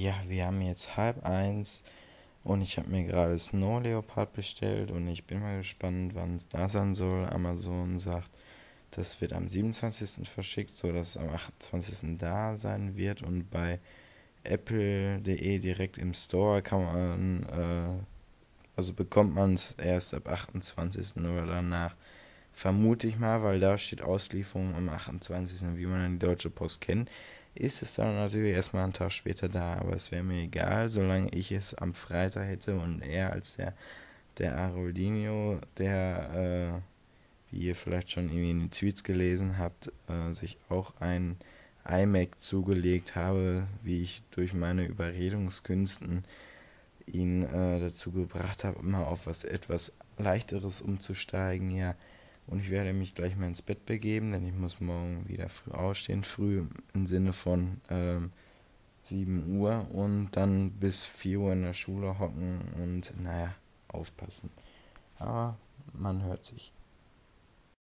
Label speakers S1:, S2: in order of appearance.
S1: Ja, wir haben jetzt 12:30 und ich habe mir gerade Snow Leopard bestellt und ich bin mal gespannt, wann es da sein soll. Amazon sagt, das wird am 27. verschickt, sodass es am 28. da sein wird, und bei apple.de direkt im Store kann man, also bekommt man es erst ab 28. oder danach. Vermute ich mal, weil da steht Auslieferung am 28., wie man dann die Deutsche Post kennt. Ist es dann natürlich erstmal einen Tag später da, aber es wäre mir egal, solange ich es am Freitag hätte und er als der Aroldinho, der, wie ihr vielleicht schon irgendwie in den Tweets gelesen habt, sich auch ein iMac zugelegt habe, wie ich durch meine Überredungskünsten ihn dazu gebracht habe, immer auf was etwas leichteres umzusteigen, ja. Und ich werde mich gleich mal ins Bett begeben, denn ich muss morgen wieder früh aufstehen. Früh im Sinne von 7 Uhr und dann bis 4 Uhr in der Schule hocken und, naja, aufpassen. Aber man hört sich.